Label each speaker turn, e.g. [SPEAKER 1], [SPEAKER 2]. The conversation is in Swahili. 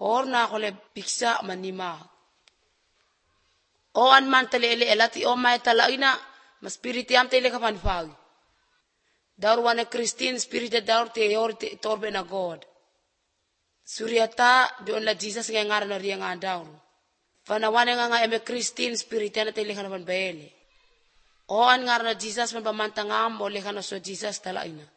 [SPEAKER 1] or na kole piksa manima o an man tele ele elati o mai tala ina ma spirit yam tele kapan fag daur wane Christian spirit daur te yor te torbe na God suriata bion la Jesus ngar na rianga daur fana wane nga eme Christian spirit na tele kapan bele o an ngar na Jesus man pamantangam ole kana so Jesus tala ina